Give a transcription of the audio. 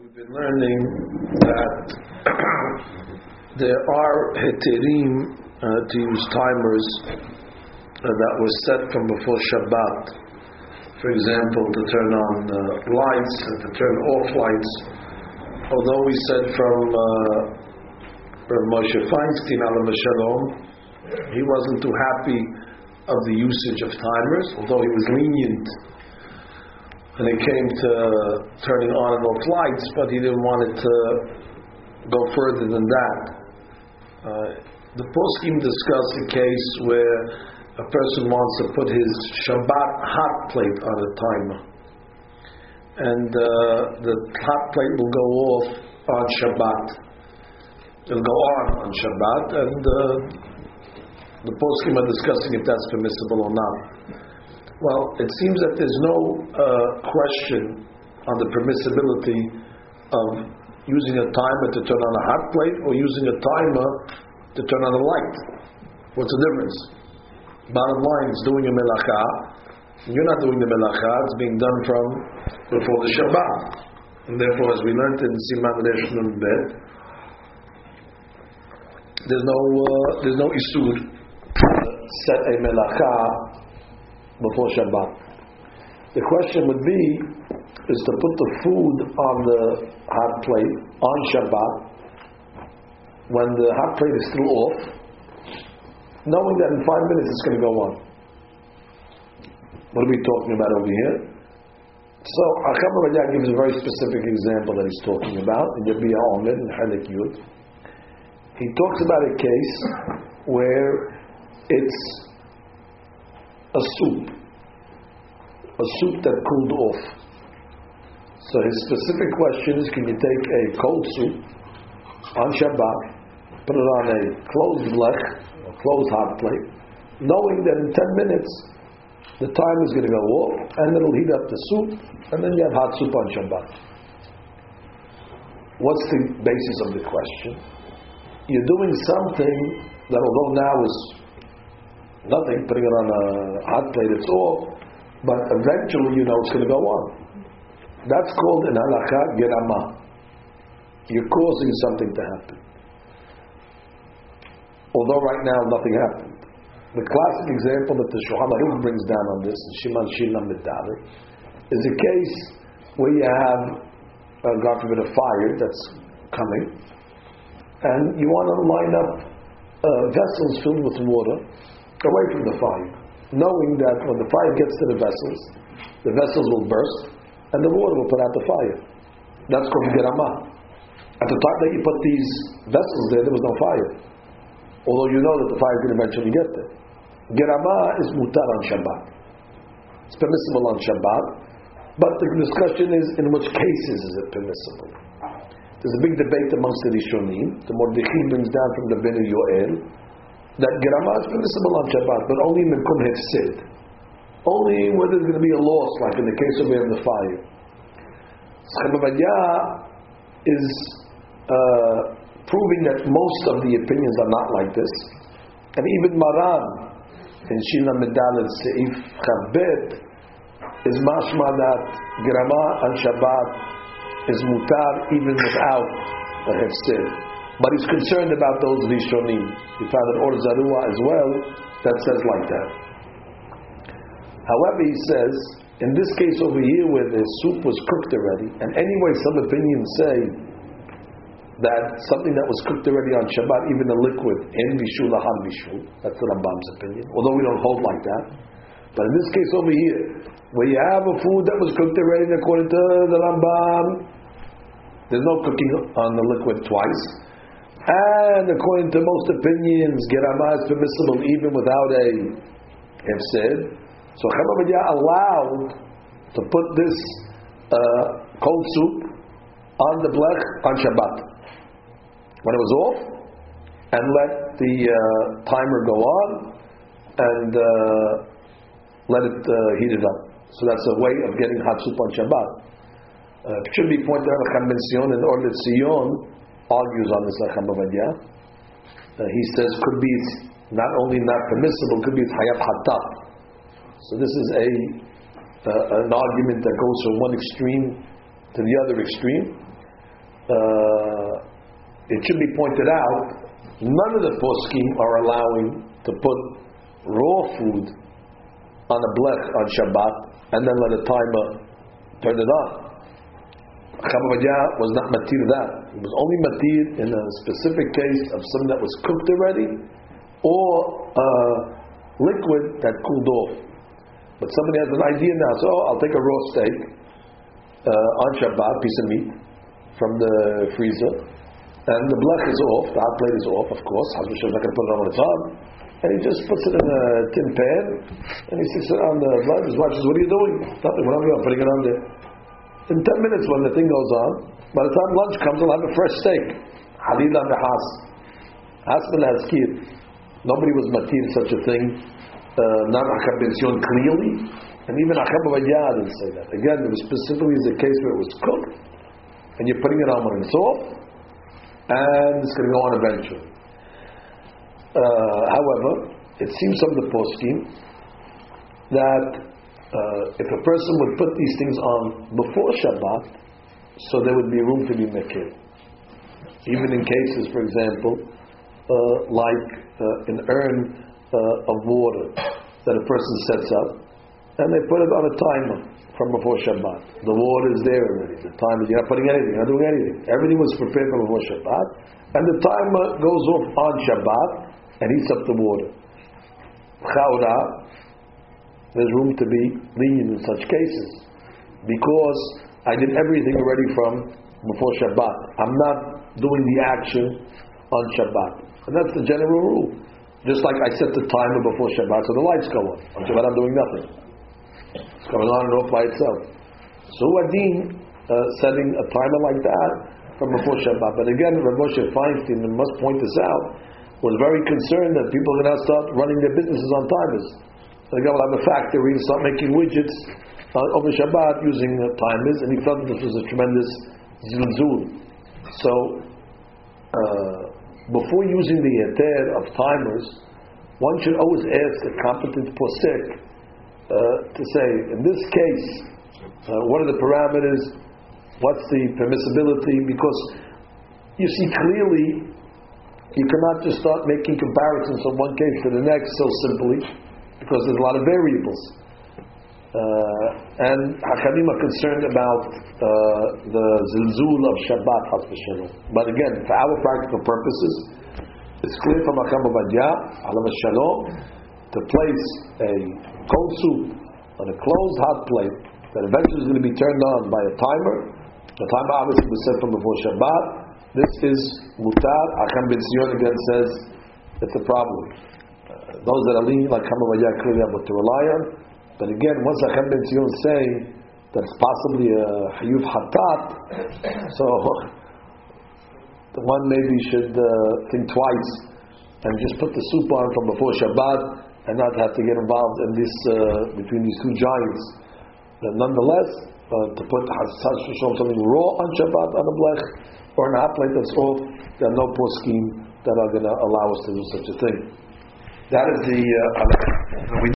We've been learning that there are heterim to use timers that were set from before Shabbat. For example, to turn on lights and to turn off lights. Although we said from Moshe Feinstein, Alam Shalom, he wasn't too happy of the usage of timers, although he was lenient when it came to turning on and off lights, but he didn't want it to go further than that. The poskim discussed a case where a person wants to put his Shabbat hot plate on a timer, and the hot plate will go off on Shabbat. It'll go on Shabbat, and the poskim are discussing if that's permissible or not. Well, it seems that there's no question on the permissibility of using a timer to turn on a hot plate or using a timer to turn on a light. What's the difference? Bottom line, it's doing a melacha. You're not doing the melacha, it's being done from before the Shabbat. And therefore, as we learned in Siman Resh Nun Bet, there's no isur to set a melacha before Shabbat. The question would be, is to put the food on the hot plate on Shabbat when the hot plate is still off, knowing that in 5 minutes it's going to go on. What are we talking about over here? So, Acham Avadia gives a very specific example that he's talking about in Yabiyah Omer in Halek Yud. He talks about a case where it's a soup that cooled off. So his specific question is, can you take a cold soup on Shabbat, put it on a closed blech, a closed hot plate, knowing that in 10 minutes the time is going to go off and it'll heat up the soup, and then you have hot soup on Shabbat. What's the basis of the question? You're doing something that, although now is nothing, putting it on a hot plate, it's off, but eventually you know it's going to go on. That's called in halakha gerama. You're causing something to happen, although right now nothing happened. The classic example that the Shulchan Aruch brings down on this, Shiman Shina Medaber, is a case where you have, God forbid, a fire that's coming, and you want to line up vessels filled with water away from the fire, knowing that when the fire gets to the vessels will burst, and the water will put out the fire. That's called gerama. At the time that you put these vessels there was no fire, although you know that the fire can eventually get there. Gerama is mutar on Shabbat. It's permissible on Shabbat, but the discussion is, in which cases is it permissible? There's a big debate amongst the Rishonim. The Mordechai brings down from the Bnei Yoel that gerama is permissible on Shabbat, but only in Mekum Hefsid. Only where there's going to be a loss, like in the case of the fire. Acham Avadia is proving that most of the opinions are not like this. And even Maran, in Shina Medalet Seif Chavbet, is mashma that gerama on Shabbat is mutar even without a hefsid. But he's concerned about those Rishonim. He found an Or Zarua as well that says like that. However, he says, in this case over here where the soup was cooked already, and anyway some opinions say that something that was cooked already on Shabbat, even a liquid, in bishul laham bishul, that's the Rambam's opinion, although we don't hold like that. But in this case over here, where you have a food that was cooked already, according to the Rambam, there's no cooking on the liquid twice. And according to most opinions, gerama is permissible even without a hefsid. So Acham Avadia allowed to put this cold soup on the blech on Shabbat when it was off, and let the timer go on and let it heat it up. So that's a way of getting hot soup on Shabbat. It should be pointed out, Acham Ben Sion and Or Letzion argues on this Acham Avadia. He says could be not only not permissible, could be hayab hatat. So this is an argument that goes from one extreme to the other extreme. it should be pointed out, none of the poskim are allowing to put raw food on a blech on Shabbat and then let a timer turn it on. Chacham Ovadia was not matir that. It was only matir in a specific case of something that was cooked already or liquid that cooled off. But somebody has an idea now, so I'll take a raw steak on Shabbat, piece of meat from the freezer, and the blech is off, the hot plate is off, of course. Hashem is not going to put it on its own. And he just puts it in a tin pan, and he sits it on the blood. His wife says, "What are you doing?" Nothing. What am I doing? I'm putting it on there. In 10 minutes, when the thing goes on, by the time lunch comes, I'll have a fresh steak. Halila mehas. Hasbel has kid. Nobody was matir such a thing. Not Achab Ben Sion clearly, and even Chacham Ovadia didn't say that. Again, it was specifically the case where it was cooked, and you're putting it on when it's off, and it's going to go on eventually. However, it seems from the poskim that if a person would put these things on before Shabbat, so there would be room to be mekil. Even in cases, for example, like an urn of water that a person sets up, and they put it on a timer from before Shabbat. The water is there already. The timer, you're not putting anything, you're not doing anything. Everything was prepared from before Shabbat, and the timer goes off on Shabbat and heats up the water. Chaura, there's room to be lenient in such cases, because I did everything already from before Shabbat. I'm not doing the action on Shabbat. And that's the general rule. Just like I set the timer before Shabbat, so the lights go on. On Shabbat I'm doing nothing. It's going on and off by itself. So Adin setting a timer like that from before Shabbat. But again, Rav Moshe Feinstein, and must point this out, was very concerned that people are going to start running their businesses on timers. They're going to have a factory and start making widgets over Shabbat using timers, and he felt that this was a tremendous zilzul. So, before using the heter of timers, one should always ask a competent posek to say, in this case, what are the parameters? What's the permissibility? Because you see clearly, you cannot just start making comparisons from one case to the next so simply, because there's a lot of variables. And Hakadim are concerned about the zilzul of Shabbat, Chas v'Shalom. But again, for our practical purposes, it's clear from Chacham Ovadia, Alav Shalom, to place a cold soup on a closed hot plate that eventually is going to be turned on by a timer. The timer obviously was set from before Shabbat. This is mutar. Chacham Ben Sion again says it's a problem. Those that are lenient like Chacham Ovadia clearly have what to rely on. But again, once Chacham Ben Sion is saying that it's possibly a hayuv hatat, so the one maybe should think twice and just put the soup on from before Shabbat and not have to get involved in this between these two giants. But nonetheless, to put something raw on Shabbat on a blech or an hot plate that's off, there are no poskim that are going to allow us to do such a thing. That is the